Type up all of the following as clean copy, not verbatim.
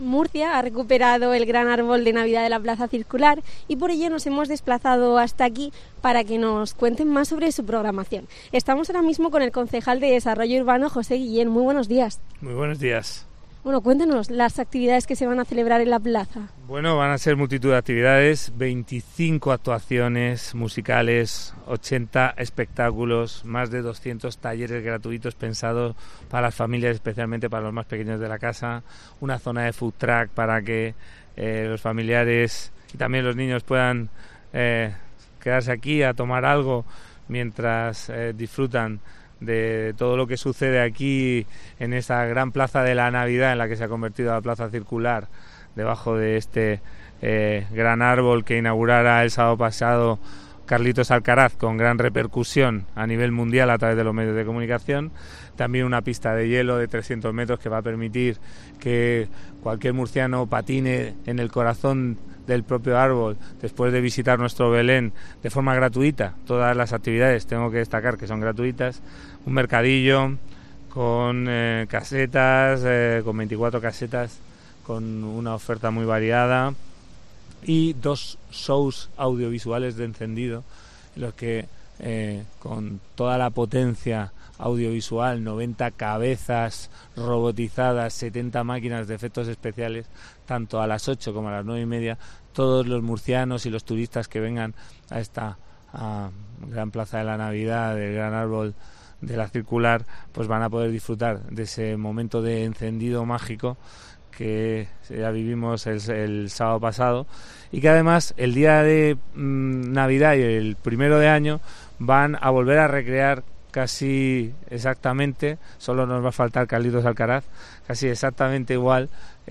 Murcia ha recuperado el gran árbol de Navidad de la Plaza Circular y por ello nos hemos desplazado hasta aquí para que nos cuenten más sobre su programación. Estamos ahora mismo con el concejal de Desarrollo Urbano, José Guillén. Muy buenos días. Muy buenos días. Bueno, cuéntanos las actividades que se van a celebrar en la plaza. Bueno, van a ser multitud de actividades, 25 actuaciones musicales, 80 espectáculos, más de 200 talleres gratuitos pensados para las familias, especialmente para los más pequeños de la casa, una zona de food truck para que los familiares y también los niños puedan quedarse aquí a tomar algo mientras disfrutan de todo lo que sucede aquí en esta gran plaza de la Navidad en la que se ha convertido la Plaza Circular, debajo de este gran árbol que inaugurara el sábado pasado Carlitos Alcaraz, con gran repercusión a nivel mundial a través de los medios de comunicación. También una pista de hielo de 300 metros que va a permitir que cualquier murciano patine en el corazón del propio árbol después de visitar nuestro Belén de forma gratuita. Todas las actividades, tengo que destacar que son gratuitas. Un mercadillo con casetas, con 24 casetas, con una oferta muy variada, y 2 shows audiovisuales de encendido en los que con toda la potencia audiovisual, 90 cabezas robotizadas, 70 máquinas de efectos especiales, tanto a las 8 como a las 9:30, todos los murcianos y los turistas que vengan a esta gran plaza de la Navidad, del gran árbol de la Circular, pues van a poder disfrutar de ese momento de encendido mágico que ya vivimos el sábado pasado, y que además el día de Navidad y el 1 de año van a volver a recrear casi exactamente, solo nos va a faltar Carlitos Alcaraz, casi exactamente igual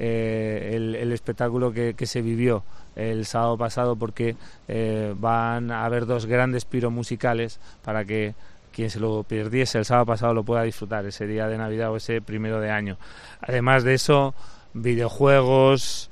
el espectáculo que se vivió el sábado pasado, porque van a haber 2 grandes piromusicales para que quien se lo perdiese el sábado pasado lo pueda disfrutar ese día de Navidad o ese 1 de año. Además de eso, videojuegos,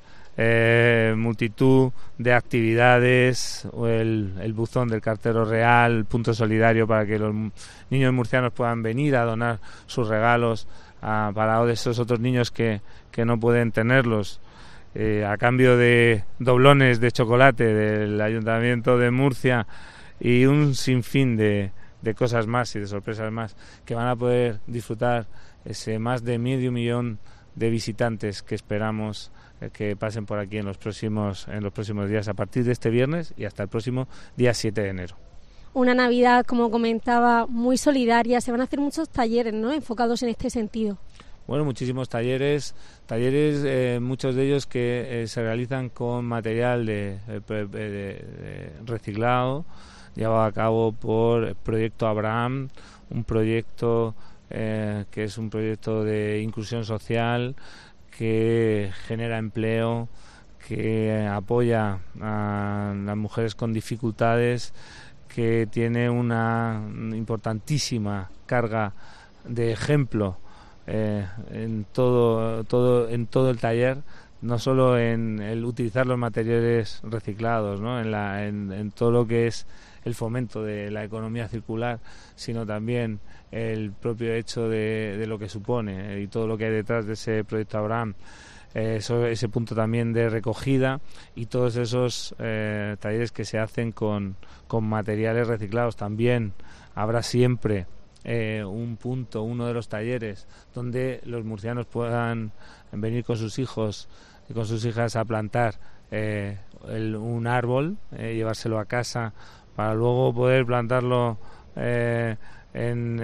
multitud de actividades, el buzón del cartero real, el punto solidario para que los niños murcianos puedan venir a donar sus regalos para esos otros niños que no pueden tenerlos, a cambio de doblones de chocolate del Ayuntamiento de Murcia y un sinfín de cosas más y de sorpresas más, que van a poder disfrutar ese más de medio millón de visitantes que esperamos que pasen por aquí en los próximos días, a partir de este viernes y hasta el próximo día 7 de enero. Una Navidad, como comentaba, muy solidaria. Se van a hacer muchos talleres, ¿no?, enfocados en este sentido. Bueno, muchísimos talleres, muchos de ellos que se realizan con material de reciclado, llevado a cabo por Proyecto Abraham, un proyecto que es un proyecto de inclusión social, que genera empleo, que apoya a las mujeres con dificultades, que tiene una importantísima carga de ejemplo en todo el taller, no solo en el utilizar los materiales reciclados, ¿no?, en todo lo que es el fomento de la economía circular, sino también el propio hecho de lo que supone y todo lo que hay detrás de ese proyecto Abraham, ese punto también de recogida y todos esos talleres que se hacen con materiales reciclados. También habrá siempre uno de los talleres donde los murcianos puedan venir con sus hijos y con sus hijas a plantar un árbol, llevárselo a casa para luego poder plantarlo en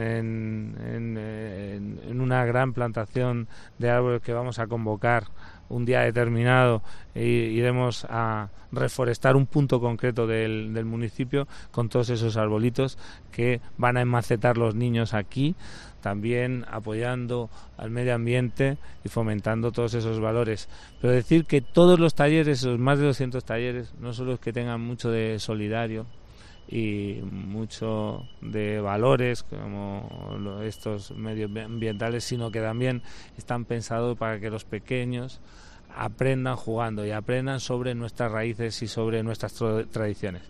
una gran plantación de árboles que vamos a convocar un día determinado, e iremos a reforestar un punto concreto del municipio con todos esos arbolitos que van a enmacetar los niños aquí, también apoyando al medio ambiente y fomentando todos esos valores. Pero decir que todos los talleres, esos más de 200 talleres, no solo es que tengan mucho de solidario y mucho de valores como estos medioambientales, sino que también están pensados para que los pequeños aprendan jugando y aprendan sobre nuestras raíces y sobre nuestras tradiciones.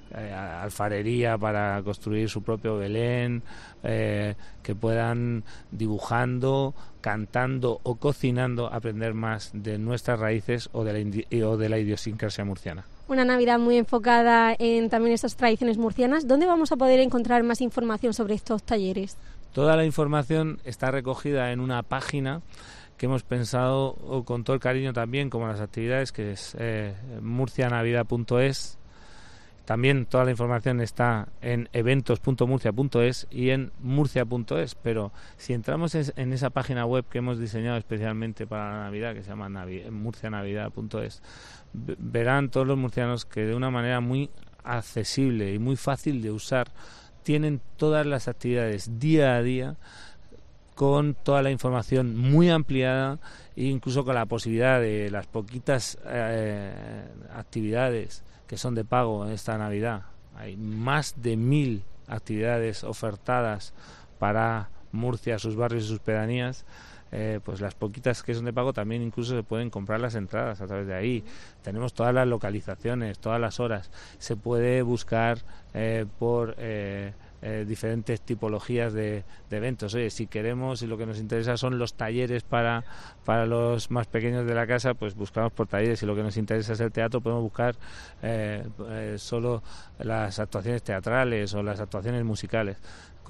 alfarería para construir su propio Belén, que puedan, dibujando, cantando o cocinando, aprender más de nuestras raíces o de la idiosincrasia murciana. Una Navidad muy enfocada en también esas tradiciones murcianas. ¿Dónde vamos a poder encontrar más información sobre estos talleres? Toda la información está recogida en una página que hemos pensado con todo el cariño también, como las actividades, que es murcianavidad.es. También toda la información está en eventos.murcia.es y en murcia.es, pero si entramos en esa página web que hemos diseñado especialmente para la Navidad, que se llama murcianavidad.es, verán todos los murcianos que de una manera muy accesible y muy fácil de usar tienen todas las actividades día a día, con toda la información muy ampliada e incluso con la posibilidad de las poquitas actividades que son de pago en esta Navidad. Hay más de 1000 actividades ofertadas para Murcia, sus barrios y sus pedanías. Pues las poquitas que son de pago también incluso se pueden comprar las entradas a través de ahí. Tenemos todas las localizaciones, todas las horas. Se puede buscar por diferentes tipologías de eventos. Oye, si queremos y lo que nos interesa son los talleres para los más pequeños de la casa, pues buscamos por talleres. Si lo que nos interesa es el teatro, podemos buscar solo las actuaciones teatrales o las actuaciones musicales.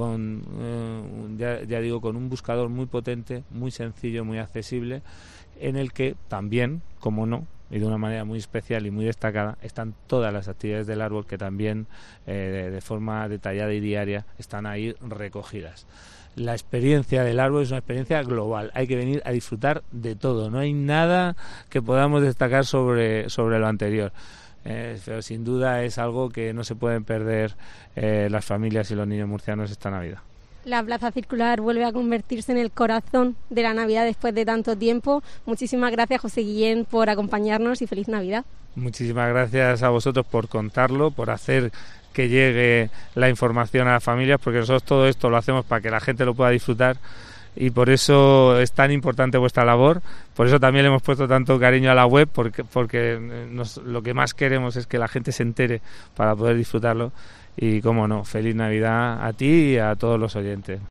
Ya digo, con un buscador muy potente, muy sencillo, muy accesible, en el que también, como no, y de una manera muy especial y muy destacada, están todas las actividades del árbol que también de forma detallada y diaria están ahí recogidas. La experiencia del árbol es una experiencia global, hay que venir a disfrutar de todo, no hay nada que podamos destacar sobre lo anterior. Pero sin duda es algo que no se pueden perder las familias y los niños murcianos esta Navidad. La Plaza Circular vuelve a convertirse en el corazón de la Navidad después de tanto tiempo. Muchísimas gracias, José Guillén, por acompañarnos y feliz Navidad. Muchísimas gracias a vosotros por contarlo, por hacer que llegue la información a las familias, porque nosotros todo esto lo hacemos para que la gente lo pueda disfrutar y por eso es tan importante vuestra labor. Por eso también le hemos puesto tanto cariño a la web, porque lo que más queremos es que la gente se entere para poder disfrutarlo. Y cómo no, feliz Navidad a ti y a todos los oyentes.